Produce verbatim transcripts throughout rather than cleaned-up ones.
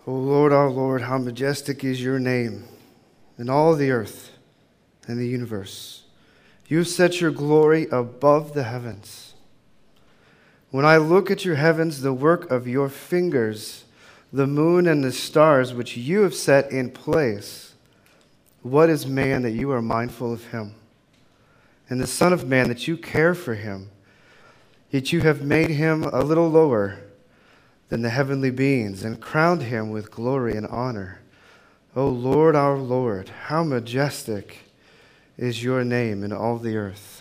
O Lord, our Lord, how majestic is your name in all the earth and the universe. You have set your glory above the heavens. When I look at your heavens, the work of your fingers, the moon and the stars which you have set in place, what is man that you are mindful of him, and the Son of Man that you care for him? Yet you have made him a little lower than the heavenly beings and crowned him with glory and honor. O Lord, our Lord, how majestic is your name in all the earth.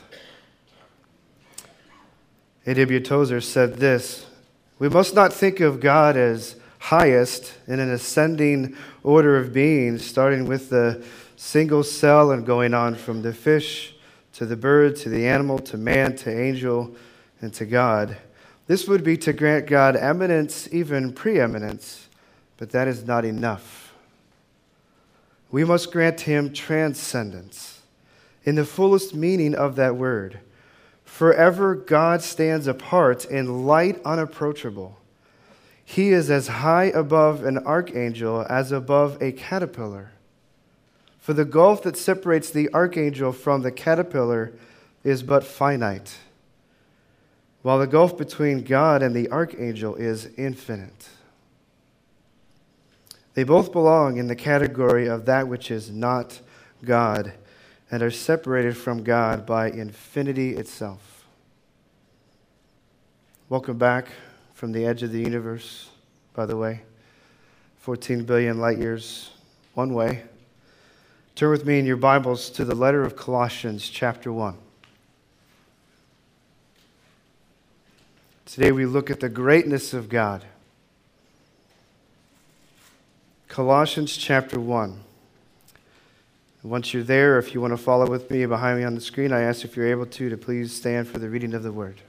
A W Tozer said this: we must not think of God as highest in an ascending order of beings, starting with the single cell and going on from the fish to the bird to the animal to man to angel and to God. This would be to grant God eminence, even preeminence, but that is not enough. We must grant him transcendence in the fullest meaning of that word. Forever God stands apart in light unapproachable. He is as high above an archangel as above a caterpillar. For the gulf that separates the archangel from the caterpillar is but finite, while the gulf between God and the archangel is infinite. They both belong in the category of that which is not God and are separated from God by infinity itself. Welcome back from the edge of the universe, by the way. fourteen billion light years one way. Turn with me in your Bibles to the letter of Colossians, chapter one. Today we look at the greatness of God. Colossians chapter one. Once you're there, if you want to follow with me behind me on the screen, I ask if you're able to, to please stand for the reading of the word.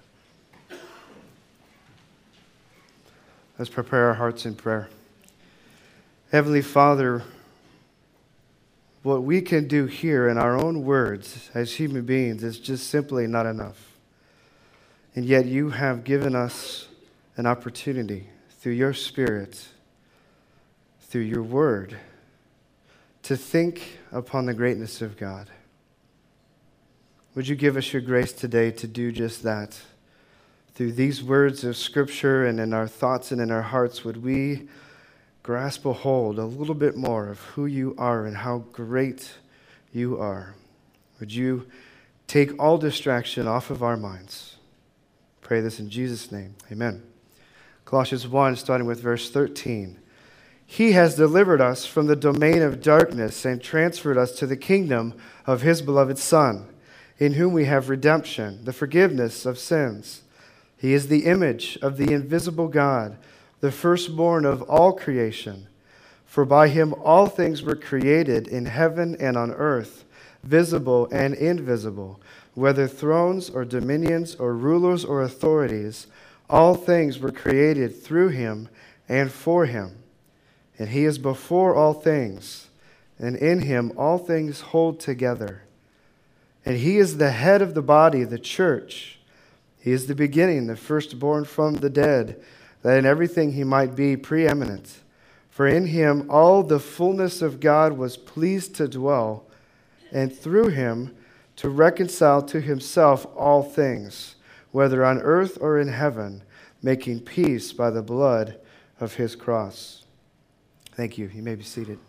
Let's prepare our hearts in prayer. Heavenly Father, what we can do here in our own words as human beings is just simply not enough. And yet you have given us an opportunity through your Spirit, through your word, to think upon the greatness of God. Would you give us your grace today to do just that? Through these words of Scripture and in our thoughts and in our hearts, would we grasp a hold a little bit more of who you are and how great you are? Would you take all distraction off of our minds? Pray this in Jesus' name. Amen. Colossians one, starting with verse thirteen. He has delivered us from the domain of darkness and transferred us to the kingdom of his beloved Son, in whom we have redemption, the forgiveness of sins. He is the image of the invisible God, the firstborn of all creation. For by him all things were created in heaven and on earth, visible and invisible, whether thrones or dominions or rulers or authorities, all things were created through him and for him. And he is before all things, and in him all things hold together. And he is the head of the body, the church. He is the beginning, the firstborn from the dead, that in everything he might be preeminent. For in him all the fullness of God was pleased to dwell, and through him to reconcile to himself all things, whether on earth or in heaven, making peace by the blood of his cross. Thank you. You may be seated.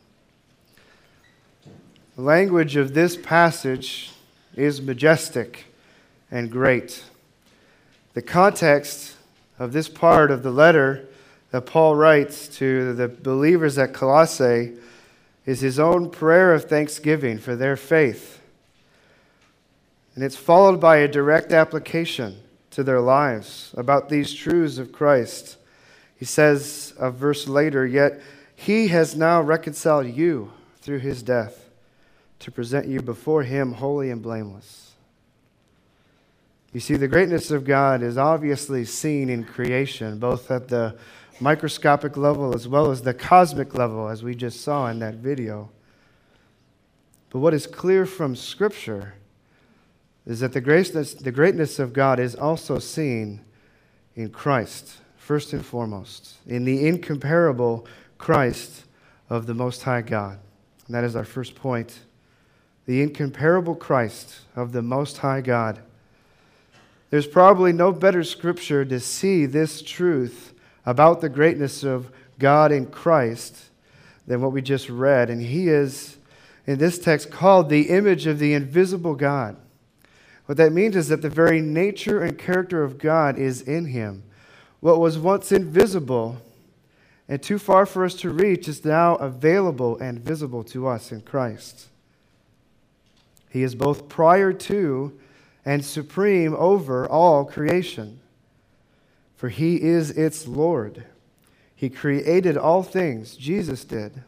The language of this passage is majestic and great. The context of this part of the letter that Paul writes to the believers at Colossae is his own prayer of thanksgiving for their faith. And it's followed by a direct application to their lives about these truths of Christ. He says a verse later, yet he has now reconciled you through his death to present you before him holy and blameless. You see, the greatness of God is obviously seen in creation, both at the microscopic level as well as the cosmic level, as we just saw in that video. But what is clear from Scripture is that the greatness, the greatness of God is also seen in Christ, first and foremost, in the incomparable Christ of the Most High God. And that is our first point. The incomparable Christ of the Most High God. There's probably no better scripture to see this truth about the greatness of God in Christ than what we just read. And he is, in this text, called the image of the invisible God. What that means is that the very nature and character of God is in him. What was once invisible and too far for us to reach is now available and visible to us in Christ. He is both prior to and supreme over all creation, for he is its Lord. He created all things, Jesus did.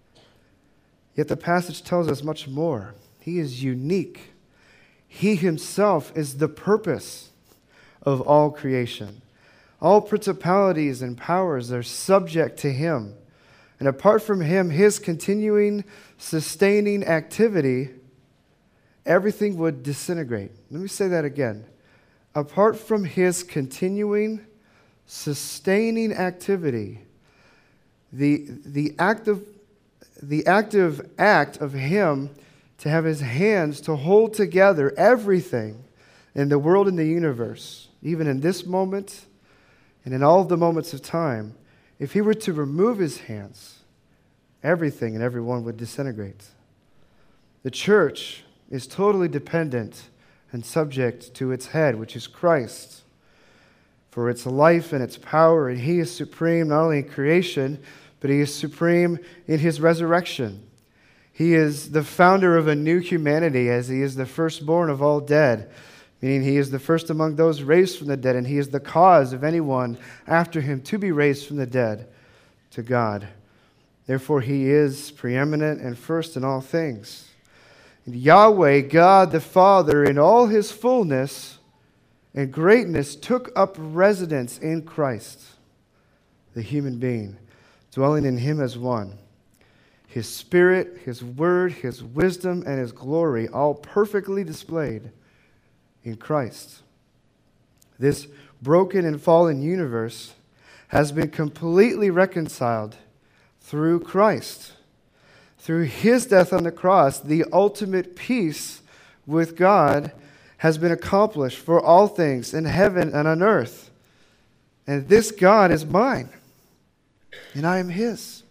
Yet the passage tells us much more. He is unique. He himself is the purpose of all creation. All principalities and powers are subject to him. And apart from him, his continuing, sustaining activity, everything would disintegrate. Let me say that again. Apart from his continuing, sustaining activity, the, the, active, the active act of him to have his hands to hold together everything in the world and the universe, even in this moment and in all of the moments of time, if he were to remove his hands, everything and everyone would disintegrate. The church is totally dependent and subject to its head, which is Christ, for its life and its power, and he is supreme not only in creation, but he is supreme in his resurrection. He is the founder of a new humanity, as he is the firstborn of all dead, meaning he is the first among those raised from the dead, and he is the cause of anyone after him to be raised from the dead to God. Therefore, he is preeminent and first in all things. And Yahweh, God the Father, in all his fullness and greatness, took up residence in Christ, the human being, dwelling in him as one. His Spirit, his Word, his wisdom, and his glory, all perfectly displayed in Christ. This broken and fallen universe has been completely reconciled through Christ. Through his death on the cross, the ultimate peace with God has been accomplished for all things in heaven and on earth. And this God is mine, and I am his.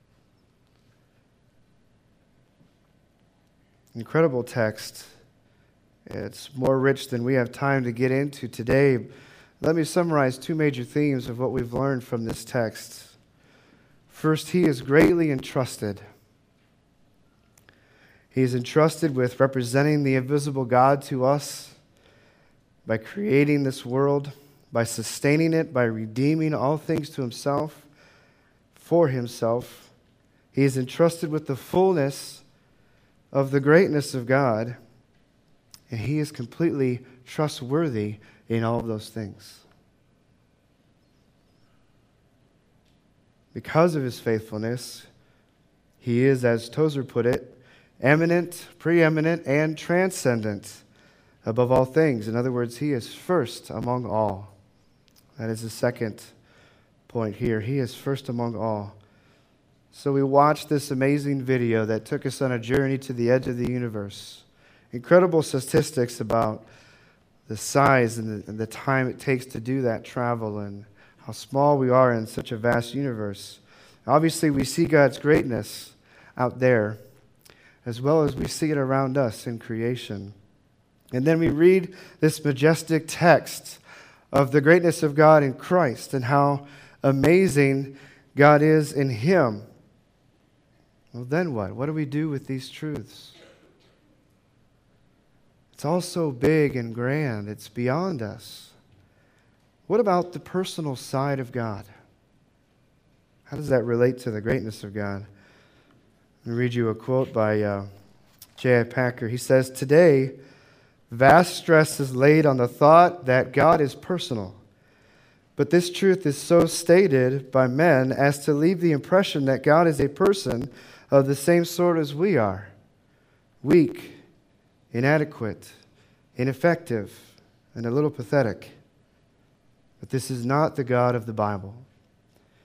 Incredible text. It's more rich than we have time to get into today. Let me summarize two major themes of what we've learned from this text. First, he is greatly entrusted. He is entrusted with representing the invisible God to us by creating this world, by sustaining it, by redeeming all things to himself, for himself. He is entrusted with the fullness of the greatness of God, and he is completely trustworthy in all of those things. Because of his faithfulness, he is, as Tozer put it, eminent, preeminent, and transcendent above all things. In other words, he is first among all. That is the second point here. He is first among all. So we watched this amazing video that took us on a journey to the edge of the universe. Incredible statistics about the size and the, and the time it takes to do that travel and how small we are in such a vast universe. Obviously, we see God's greatness out there, as well as we see it around us in creation. And then we read this majestic text of the greatness of God in Christ and how amazing God is in him. Well, then what? What do we do with these truths? It's all so big and grand. It's beyond us. What about the personal side of God? How does that relate to the greatness of God? Let me read you a quote by uh, J I Packer. He says, "Today, vast stress is laid on the thought that God is personal. But this truth is so stated by men as to leave the impression that God is a person of the same sort as we are, weak, inadequate, ineffective, and a little pathetic. But this is not the God of the Bible.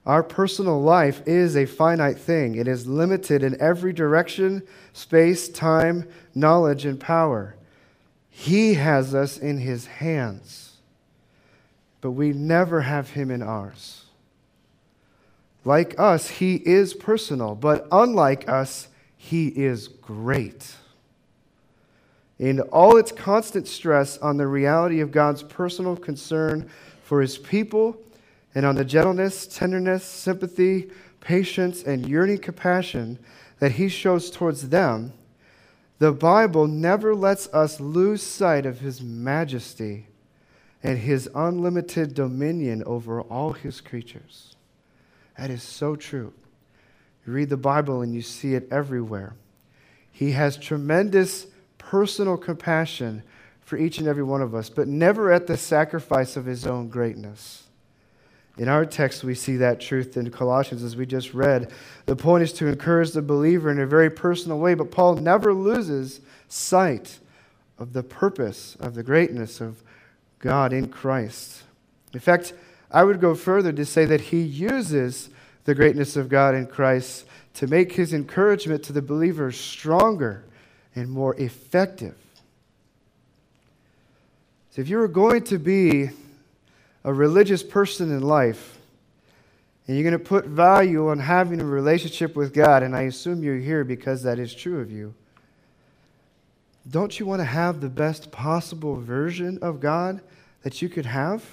Our personal life is a finite thing. It is limited in every direction, space, time, knowledge, and power. He has us in His hands, but we never have Him in ours. Like us, He is personal, but unlike us, He is great. In all its constant stress on the reality of God's personal concern for His people, and on the gentleness, tenderness, sympathy, patience, and yearning compassion that He shows towards them, the Bible never lets us lose sight of His majesty and His unlimited dominion over all His creatures. That is so true. You read the Bible and you see it everywhere. He has tremendous personal compassion for each and every one of us, but never at the sacrifice of His own greatness. In our text, we see that truth in Colossians, as we just read. The point is to encourage the believer in a very personal way, but Paul never loses sight of the purpose of the greatness of God in Christ. In fact, I would go further to say that he uses the greatness of God in Christ to make his encouragement to the believer stronger and more effective. So if you were going to be a religious person in life, and you're going to put value on having a relationship with God, and I assume you're here because that is true of you, don't you want to have the best possible version of God that you could have?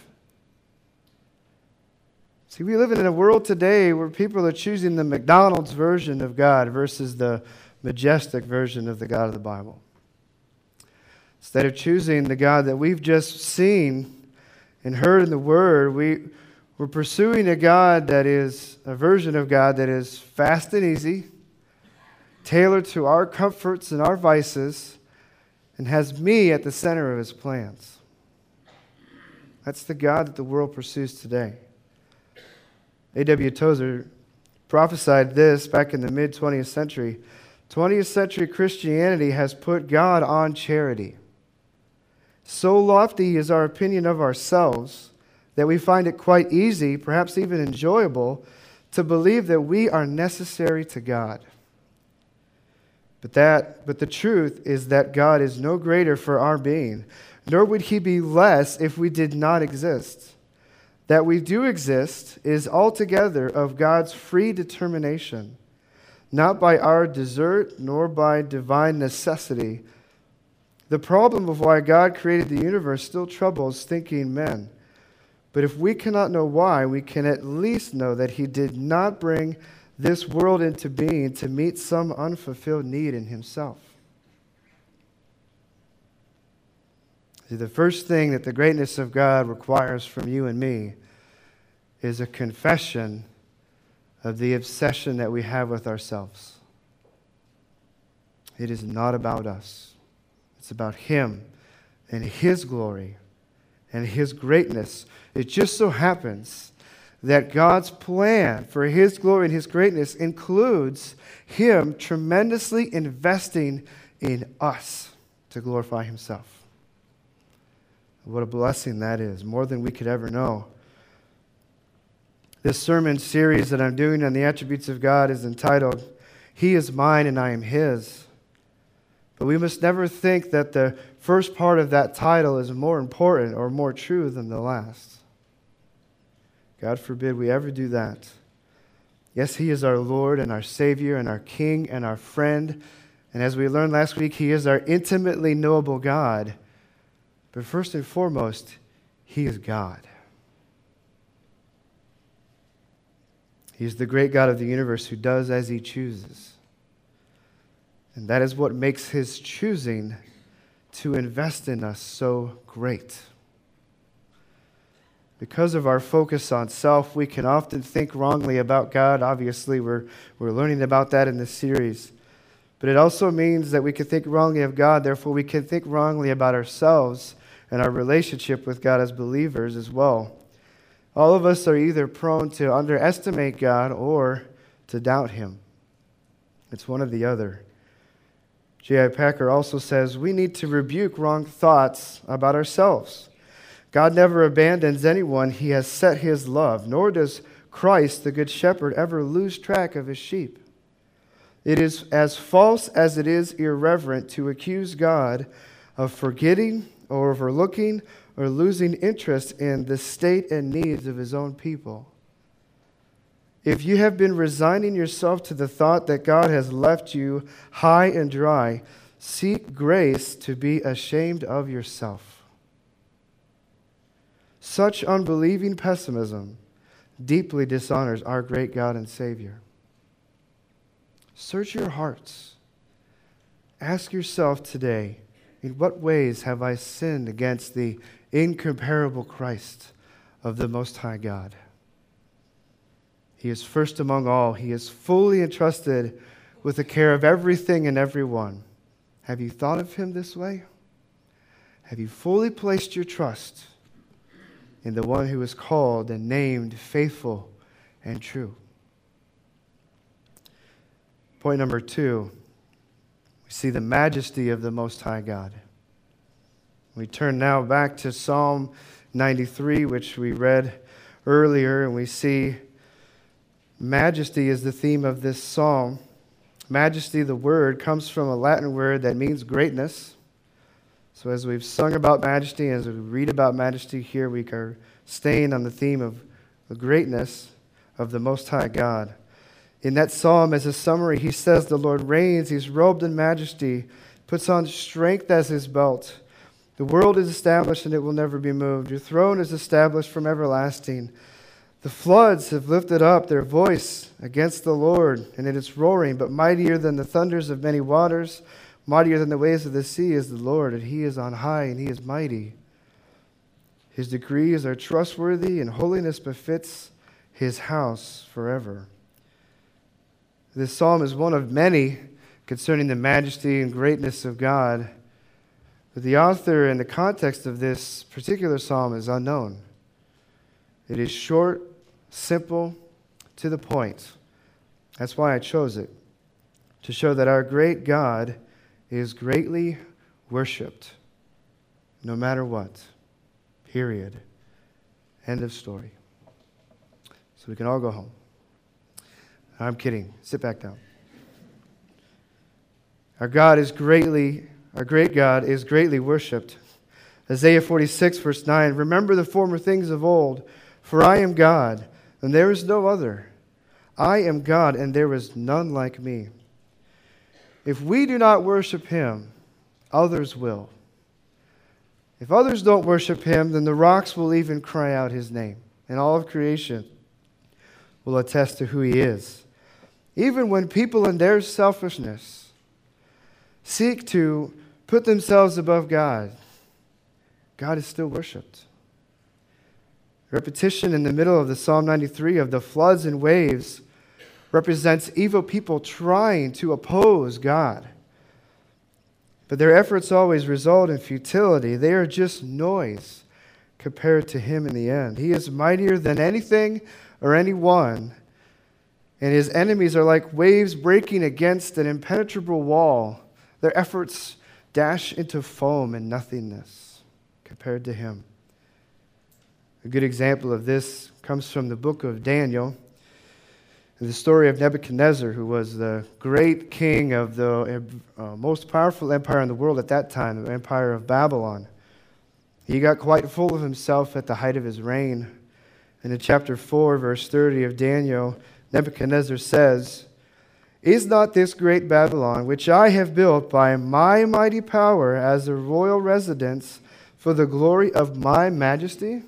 See, we live in a world today where people are choosing the McDonald's version of God versus the majestic version of the God of the Bible. Instead of choosing the God that we've just seen and heard in the Word, we, we're pursuing a God that is a version of God that is fast and easy, tailored to our comforts and our vices, and has me at the center of His plans. That's the God that the world pursues today. A W Tozer prophesied this back in the mid-twentieth century. twentieth century Christianity has put God on charity. So lofty is our opinion of ourselves that we find it quite easy, perhaps even enjoyable, to believe that we are necessary to God. But that, but the truth is that God is no greater for our being, nor would He be less if we did not exist. That we do exist is altogether of God's free determination, not by our desert nor by divine necessity. The problem of why God created the universe still troubles thinking men. But if we cannot know why, we can at least know that He did not bring this world into being to meet some unfulfilled need in Himself. See, the first thing that the greatness of God requires from you and me is a confession of the obsession that we have with ourselves. It is not about us. It's about Him and His glory and His greatness. It just so happens that God's plan for His glory and His greatness includes Him tremendously investing in us to glorify Himself. What a blessing that is, more than we could ever know. This sermon series that I'm doing on the attributes of God is entitled, He is Mine and I Am His. But we must never think that the first part of that title is more important or more true than the last. God forbid we ever do that. Yes, He is our Lord and our Savior and our King and our friend. And as we learned last week, He is our intimately knowable God. But first and foremost, He is God. He is the great God of the universe who does as He chooses. And that is what makes His choosing to invest in us so great. Because of our focus on self, we can often think wrongly about God. Obviously, we're, we're learning about that in this series. But it also means that we can think wrongly of God. Therefore, we can think wrongly about ourselves and our relationship with God as believers as well. All of us are either prone to underestimate God or to doubt Him. It's one or the other. J I Packer also says we need to rebuke wrong thoughts about ourselves. God never abandons anyone He has set His love, nor does Christ, the Good Shepherd, ever lose track of his sheep. It is as false as it is irreverent to accuse God of forgetting or overlooking or losing interest in the state and needs of his own people. If you have been resigning yourself to the thought that God has left you high and dry, seek grace to be ashamed of yourself. Such unbelieving pessimism deeply dishonors our great God and Savior. Search your hearts. Ask yourself today, in what ways have I sinned against the incomparable Christ of the Most High God? He is first among all. He is fully entrusted with the care of everything and everyone. Have you thought of him this way? Have you fully placed your trust in the one who is called and named faithful and true? Point number two, we see the majesty of the Most High God. We turn now back to Psalm ninety-three, which we read earlier, and we see majesty is the theme of this psalm. Majesty, the word, comes from a Latin word that means greatness. So as we've sung about majesty, as we read about majesty here, we are staying on the theme of the greatness of the Most High God. In that psalm, as a summary, he says the Lord reigns, he's robed in majesty, puts on strength as his belt. The world is established and it will never be moved. Your throne is established from everlasting. The floods have lifted up their voice against the Lord, and it is roaring, but mightier than the thunders of many waters, mightier than the waves of the sea is the Lord, and he is on high and he is mighty. His decrees are trustworthy, and holiness befits his house forever. This psalm is one of many concerning the majesty and greatness of God, but the author and the context of this particular psalm is unknown. It is short, simple, to the point. That's why I chose it, to show that our great God is greatly worshipped, no matter what. Period. End of story. So we can all go home. I'm kidding. Sit back down. Our God is greatly, our great God is greatly worshipped. Isaiah forty-six, verse nine, remember the former things of old, for I am God, and there is no other. I am God, and there is none like me. If we do not worship him, others will. If others don't worship him, then the rocks will even cry out his name, and all of creation will attest to who he is. Even when people in their selfishness seek to put themselves above God, God is still worshipped. Repetition in the middle of the Psalm ninety-three of the floods and waves represents evil people trying to oppose God. But their efforts always result in futility. They are just noise compared to him in the end. He is mightier than anything or anyone, and his enemies are like waves breaking against an impenetrable wall. Their efforts dash into foam and nothingness compared to him. A good example of this comes from the book of Daniel, the story of Nebuchadnezzar, who was the great king of the uh, most powerful empire in the world at that time, the empire of Babylon. He got quite full of himself at the height of his reign. And in chapter four, verse thirty of Daniel, Nebuchadnezzar says, is not this great Babylon, which I have built by my mighty power as a royal residence for the glory of my majesty?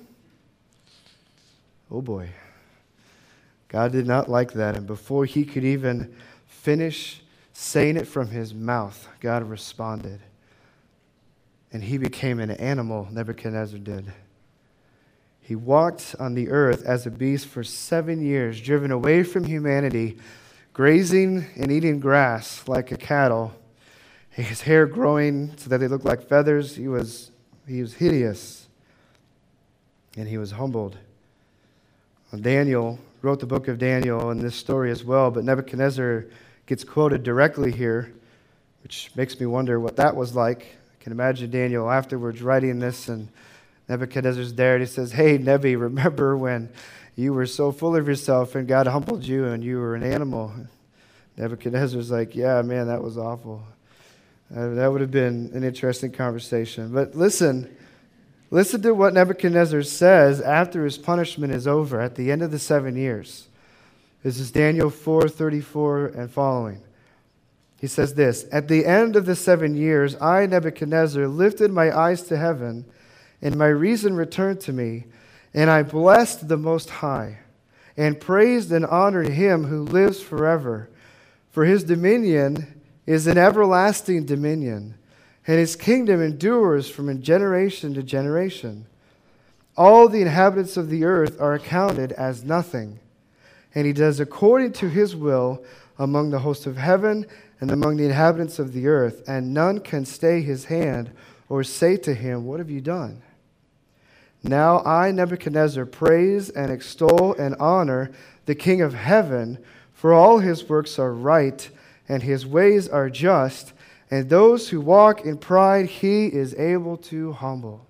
Oh boy. God did not like that. And before he could even finish saying it from his mouth, God responded. And he became an animal, Nebuchadnezzar did. He walked on the earth as a beast for seven years, driven away from humanity, grazing and eating grass like a cattle, his hair growing so that they looked like feathers. He was, he was hideous, and he was humbled. Well, Daniel wrote the book of Daniel in this story as well, but Nebuchadnezzar gets quoted directly here, which makes me wonder what that was like. I can imagine Daniel afterwards writing this, and Nebuchadnezzar's there, and he says, hey, Nebi, remember when you were so full of yourself and God humbled you and you were an animal. Nebuchadnezzar's like, yeah, man, that was awful. Uh, that would have been an interesting conversation. But listen, listen to what Nebuchadnezzar says after his punishment is over at the end of the seven years. This is Daniel four thirty-four and following. He says this, "At the end of the seven years, I, Nebuchadnezzar, lifted my eyes to heaven, and my reason returned to me, and I blessed the Most High, and praised and honored him who lives forever. For his dominion is an everlasting dominion, and his kingdom endures from generation to generation. All the inhabitants of the earth are accounted as nothing, and he does according to his will among the hosts of heaven and among the inhabitants of the earth, and none can stay his hand or say to him, 'What have you done?' Now I, Nebuchadnezzar, praise and extol and honor the King of heaven, for all his works are right, and his ways are just, and those who walk in pride he is able to humble."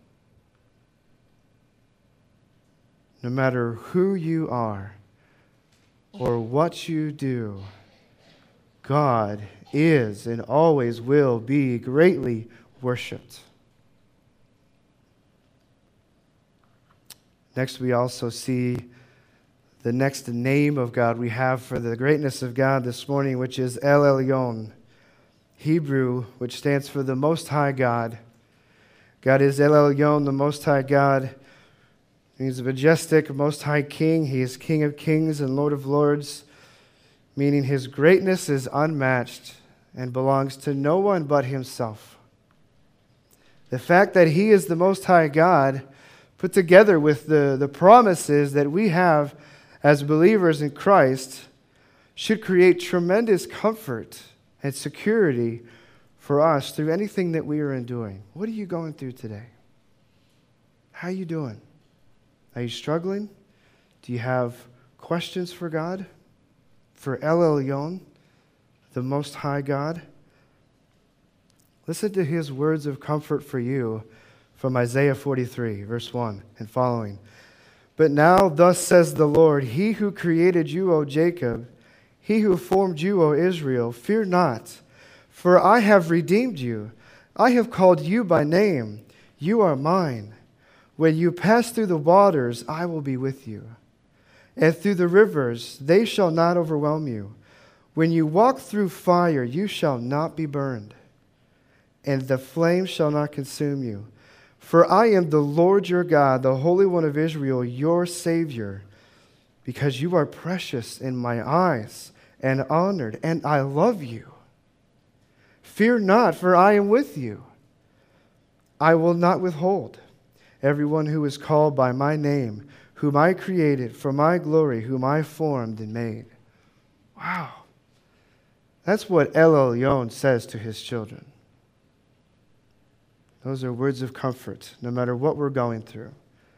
No matter who you are or what you do, God is and always will be greatly worshipped. Next, we also see the next name of God we have for the greatness of God this morning, which is El Elyon, Hebrew, which stands for the Most High God. God is El Elyon, the Most High God. He's a majestic, Most High King. He is King of kings and Lord of lords, meaning his greatness is unmatched and belongs to no one but himself. The fact that he is the Most High God, put together with the, the promises that we have as believers in Christ, should create tremendous comfort and security for us through anything that we are enduring. What are you going through today? How are you doing? Are you struggling? Do you have questions for God? For El Elyon, the Most High God? Listen to his words of comfort for you from Isaiah forty-three, verse one and following. "But now thus says the Lord, he who created you, O Jacob, he who formed you, O Israel, fear not, for I have redeemed you. I have called you by name. You are mine. When you pass through the waters, I will be with you. And through the rivers, they shall not overwhelm you. When you walk through fire, you shall not be burned, and the flame shall not consume you. For I am the Lord your God, the Holy One of Israel, your Savior, because you are precious in my eyes and honored, and I love you. Fear not, for I am with you. I will not withhold everyone who is called by my name, whom I created for my glory, whom I formed and made." Wow. That's what El Elyon says to his children. Those are words of comfort, no matter what we're going through.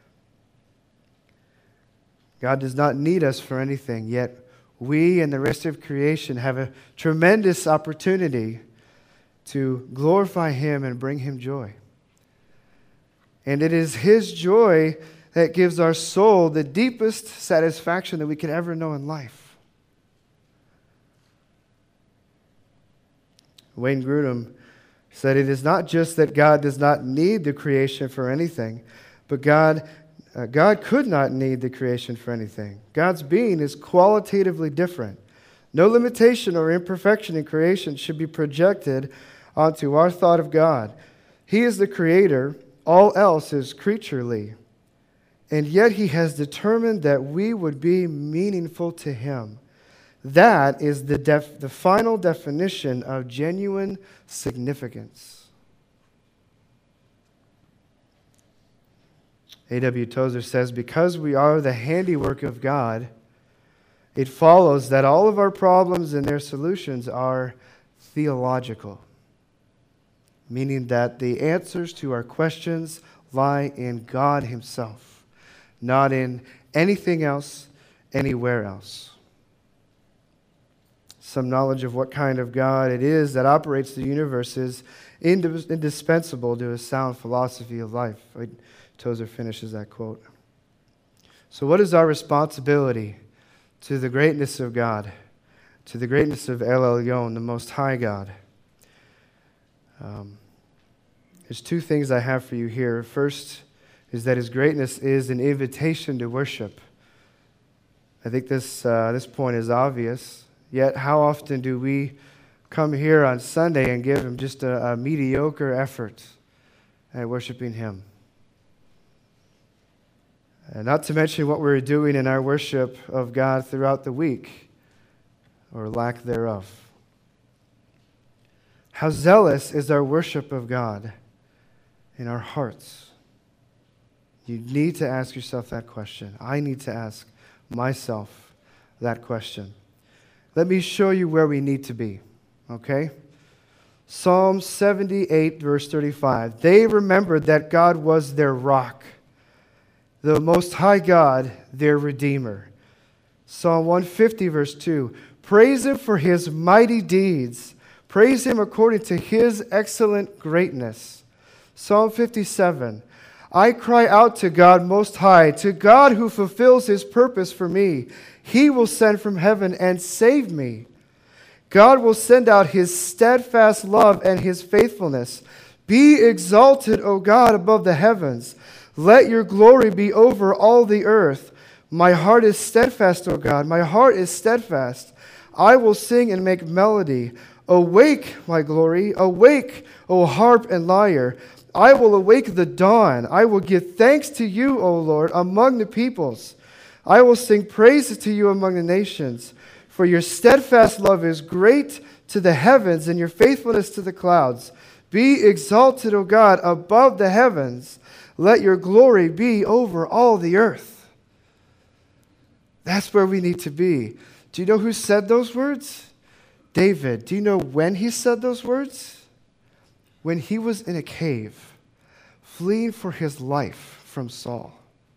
God does not need us for anything, yet we and the rest of creation have a tremendous opportunity to glorify him and bring him joy. And it is his joy that gives our soul the deepest satisfaction that we could ever know in life. Wayne Grudem said, "It is not just that God does not need the creation for anything, but God, uh, God could not need the creation for anything. God's being is qualitatively different. No limitation or imperfection in creation should be projected onto our thought of God. He is the creator. All else is creaturely. And yet he has determined that we would be meaningful to him. That is the, def- the final definition of genuine significance." A W Tozer says, "Because we are the handiwork of God, it follows that all of our problems and their solutions are theological," meaning that the answers to our questions lie in God himself, not in anything else, anywhere else. Some knowledge of what kind of God it is that operates the universe is indispensable to a sound philosophy of life. Tozer finishes that quote. So what is our responsibility to the greatness of God, to the greatness of El Elyon, the Most High God? Um, there's two things I have for you here. First is that His greatness is an invitation to worship. I think this uh, this point is obvious. Yet how often do we come here on Sunday and give Him just a, a mediocre effort at worshiping Him? And not to mention what we're doing in our worship of God throughout the week, or lack thereof. How zealous is our worship of God in our hearts? You need to ask yourself that question. I need to ask myself that question. Let me show you where we need to be, okay? Psalm seventy-eight, verse thirty-five. They remembered that God was their rock, the Most High God, their Redeemer. Psalm one fifty, verse two. Praise Him for His mighty deeds. Praise Him according to His excellent greatness. Psalm fifty-seven. I cry out to God Most High, to God who fulfills His purpose for me. He will send from heaven and save me. God will send out His steadfast love and His faithfulness. Be exalted, O God, above the heavens. Let your glory be over all the earth. My heart is steadfast, O God. My heart is steadfast. I will sing and make melody. Awake, my glory. Awake, O harp and lyre. I will awake the dawn. I will give thanks to you, O Lord, among the peoples. I will sing praises to you among the nations. For your steadfast love is great to the heavens and your faithfulness to the clouds. Be exalted, O God, above the heavens. Let your glory be over all the earth. That's where we need to be. Do you know who said those words? David. Do you know when he said those words? When he was in a cave, fleeing for his life from Saul.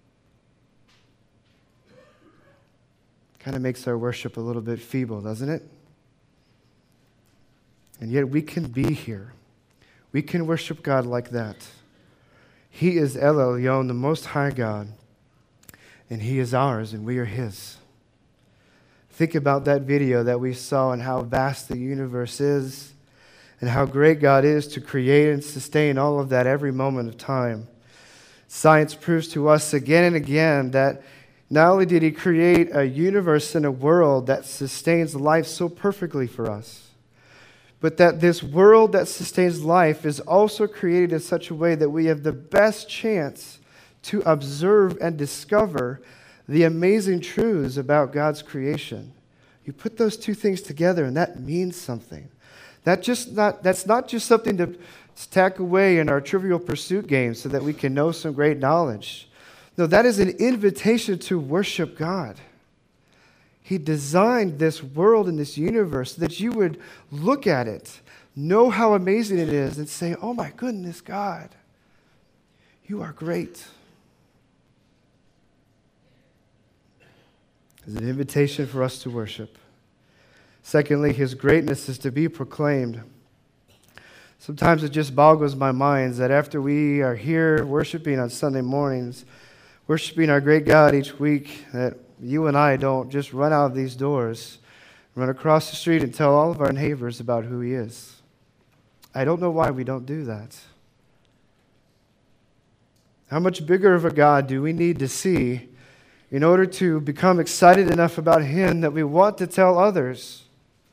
Kind of makes our worship a little bit feeble, doesn't it? And yet we can be here. We can worship God like that. He is El Elyon, the Most High God, and He is ours, and we are His. Think about that video that we saw and how vast the universe is, and how great God is to create and sustain all of that every moment of time. Science proves to us again and again that not only did He create a universe and a world that sustains life so perfectly for us, but that this world that sustains life is also created in such a way that we have the best chance to observe and discover the amazing truths about God's creation. You put those two things together and that means something. That just not, that's not just something to stack away in our Trivial Pursuit game so that we can know some great knowledge. No, that is an invitation to worship God. He designed this world and this universe so that you would look at it, know how amazing it is, and say, oh my goodness, God, you are great. It's an invitation for us to worship. Secondly, His greatness is to be proclaimed. Sometimes it just boggles my mind that after we are here worshiping on Sunday mornings, worshiping our great God each week, that you and I don't just run out of these doors, run across the street and tell all of our neighbors about who He is. I don't know why we don't do that. How much bigger of a God do we need to see in order to become excited enough about Him that we want to tell others?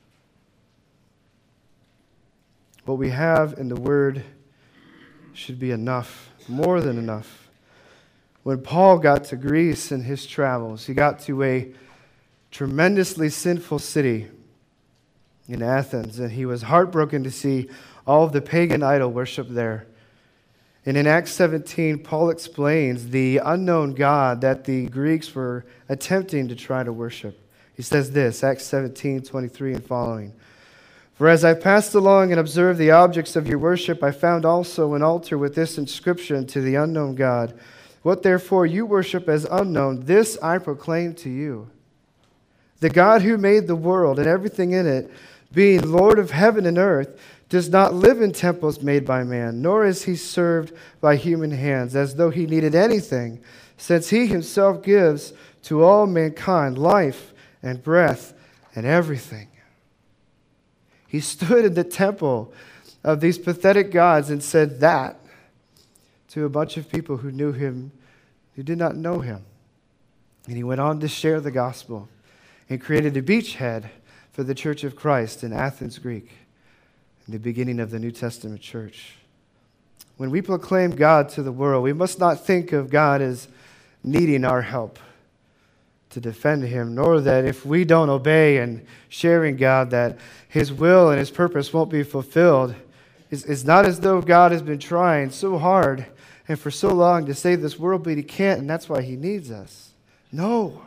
What we have in the Word should be enough, more than enough. When Paul got to Greece in his travels, he got to a tremendously sinful city in Athens, and he was heartbroken to see all of the pagan idol worship there. And in Acts seventeen, Paul explains the unknown God that the Greeks were attempting to try to worship. He says this, Acts seventeen, twenty-three and following. For as I passed along and observed the objects of your worship, I found also an altar with this inscription to the unknown God. What therefore you worship as unknown, this I proclaim to you. The God who made the world and everything in it, being Lord of heaven and earth, does not live in temples made by man, nor is He served by human hands, as though He needed anything, since he himself gives to all mankind life and breath and everything. He stood in the temple of these pathetic gods and said that to a bunch of people who knew him, who did not know him. And he went on to share the gospel and created a beachhead for the Church of Christ in Athens, Greek, in the beginning of the New Testament church. When we proclaim God to the world, we must not think of God as needing our help to defend him, nor that if we don't obey and sharing God, that his will and his purpose won't be fulfilled. It's, it's not as though God has been trying so hard and for so long to save this world, but he can't, and that's why he needs us. No.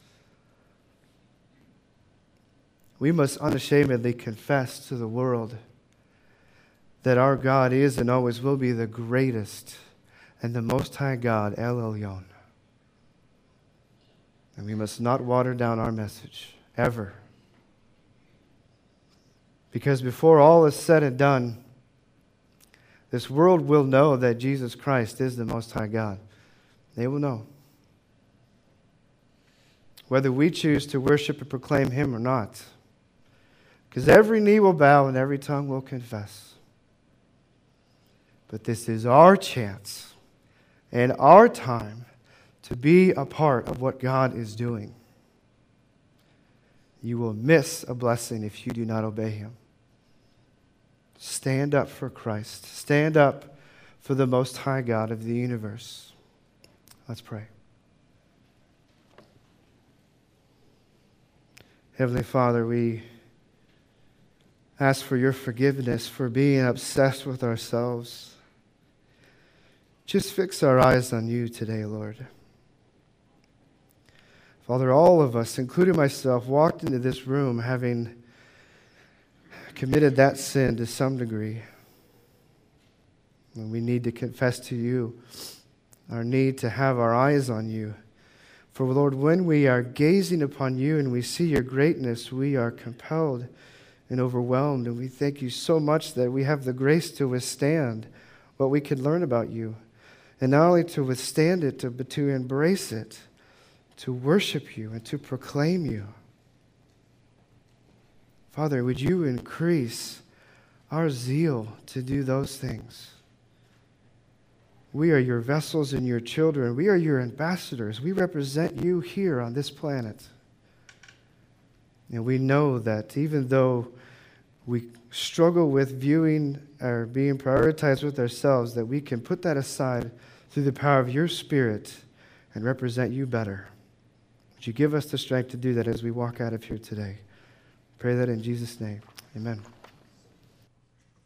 We must unashamedly confess to the world that our God is and always will be the greatest and the Most High God, El Elyon. And we must not water down our message, ever. Because before all is said and done, this world will know that Jesus Christ is the Most High God. They will know. Whether we choose to worship and proclaim him or not. Because every knee will bow and every tongue will confess. But this is our chance and our time to be a part of what God is doing. You will miss a blessing if you do not obey him. Stand up for Christ. Stand up for the Most High God of the universe. Let's pray. Heavenly Father, we ask for your forgiveness for being obsessed with ourselves. Just fix our eyes on you today, Lord. Father, all of us, including myself, walked into this room having committed that sin to some degree. And we need to confess to you our need to have our eyes on you. For, Lord, when we are gazing upon you and we see your greatness, we are compelled and overwhelmed. And we thank you so much that we have the grace to withstand what we can learn about you. And not only to withstand it, to, but to embrace it, to worship you and to proclaim you. Father, would you increase our zeal to do those things? We are your vessels and your children. We are your ambassadors. We represent you here on this planet. And we know that even though we struggle with viewing or being prioritized with ourselves, that we can put that aside through the power of your Spirit and represent you better. Would you give us the strength to do that as we walk out of here today? Pray that in Jesus' name. Amen.